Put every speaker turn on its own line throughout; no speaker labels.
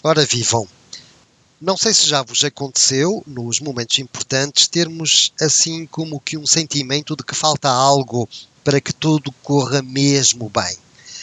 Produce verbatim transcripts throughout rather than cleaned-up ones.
Ora vivam, não sei se já vos aconteceu, nos momentos importantes, termos assim como que um sentimento de que falta algo para que tudo corra mesmo bem.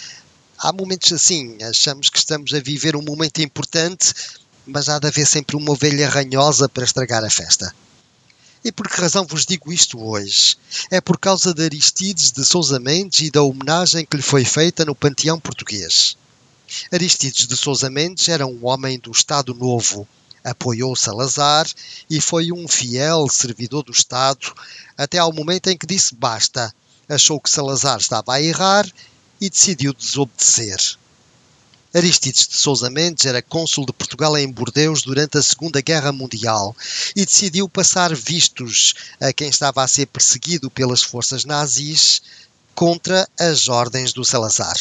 Há momentos assim, achamos que estamos a viver um momento importante, mas há de haver sempre uma ovelha ranhosa para estragar a festa. E por que razão vos digo isto hoje? É por causa de Aristides de Sousa Mendes e da homenagem que lhe foi feita no panteão português. Aristides de Sousa Mendes era um homem do Estado Novo, apoiou Salazar e foi um fiel servidor do Estado até ao momento em que disse basta, achou que Salazar estava a errar e decidiu desobedecer. Aristides de Sousa Mendes era cônsul de Portugal em Bordeus durante a Segunda Guerra Mundial e decidiu passar vistos a quem estava a ser perseguido pelas forças nazis contra as ordens do Salazar.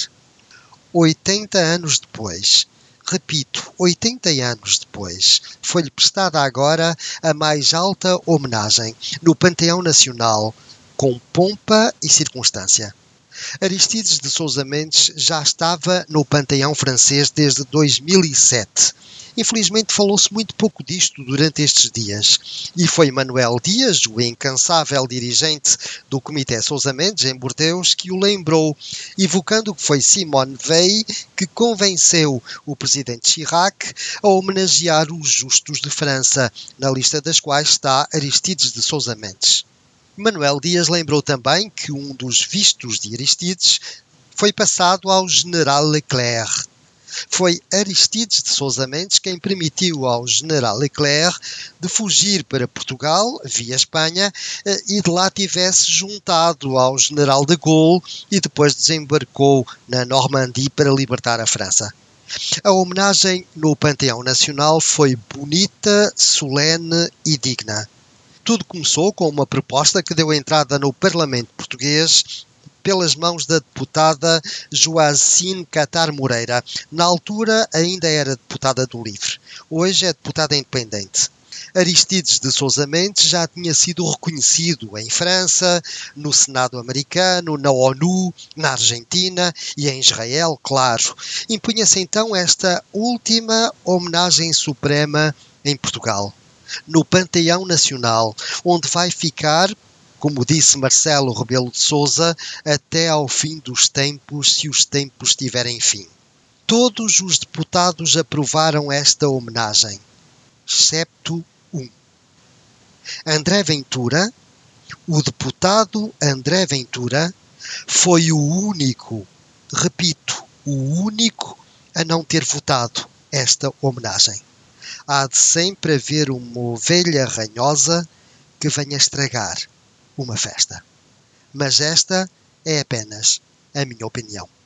oitenta anos depois, repito, oitenta anos depois, foi-lhe prestada agora a mais alta homenagem no Panteão Nacional, com pompa e circunstância. Aristides de Sousa Mendes já estava no panteão francês desde dois mil e sete. Infelizmente falou-se muito pouco disto durante estes dias e foi Manuel Dias, o incansável dirigente do Comitê Sousa Mendes em Bordeus, que o lembrou, evocando que foi Simone Weil que convenceu o presidente Chirac a homenagear os justos de França, na lista das quais está Aristides de Sousa Mendes. Manuel Dias lembrou também que um dos vistos de Aristides foi passado ao general Leclerc. Foi Aristides de Sousa Mendes quem permitiu ao general Leclerc de fugir para Portugal, via Espanha, e de lá tivesse juntado ao general de Gaulle e depois desembarcou na Normandie para libertar a França. A homenagem no Panteão Nacional foi bonita, solene e digna. Tudo começou com uma proposta que deu entrada no Parlamento português pelas mãos da deputada Joacine Catar Moreira. Na altura ainda era deputada do LIVRE. Hoje é deputada independente. Aristides de Sousa Mendes já tinha sido reconhecido em França, no Senado americano, na ONU, na Argentina e em Israel, claro. Impunha-se então esta última homenagem suprema em Portugal, no Panteão Nacional, onde vai ficar, como disse Marcelo Rebelo de Sousa, até ao fim dos tempos, se os tempos tiverem fim. Todos os deputados aprovaram esta homenagem, excepto um. André Ventura, o deputado André Ventura, foi o único, repito, o único a não ter votado esta homenagem. Há de sempre haver uma ovelha ranhosa que venha estragar uma festa. Mas esta é apenas a minha opinião.